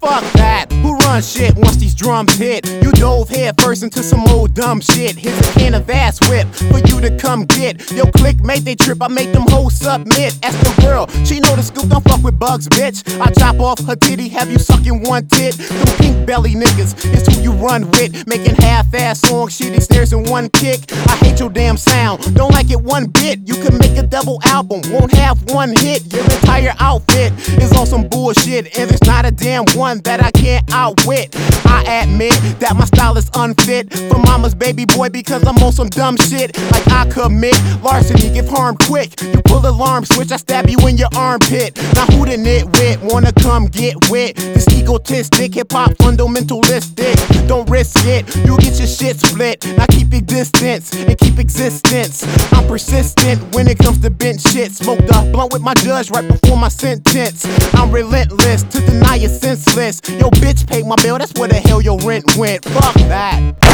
Fuck that, who runs shit once these drums hit? You dove head first into some old dumb shit. Here's a can of ass whip for you to come get. Yo, click, made they trip, I make them hoes submit. Ask the girl, she know the scoop, don't fuck with bugs, bitch. I chop off her titty, have you sucking one tit. Them pink belly niggas is who you run with. Making half-ass songs, shitty snares in one kick. I hate your damn sound, don't like it one bit. You can make a double album, won't have one hit. Your entire outfit is on some bullshit, and there's not a damn one that I can't outwit. I admit that my style is unfit for mama's baby boy because I'm on some dumb shit. Like I commit larceny, give harm quick. You pull alarm switch, I stab you in your armpit. Now who the nitwit wanna come get wit? This egotistic, hip-hop fundamentalistic. Don't risk it, you'll get your shit split. Now keep your distance and keep existence. I'm persistent when it comes to bent shit. Smoked a blunt with my judge right before my sentence. I'm relentless to deny it senseless. Yo, bitch paid my bill, that's where the hell your rent went. Fuck that.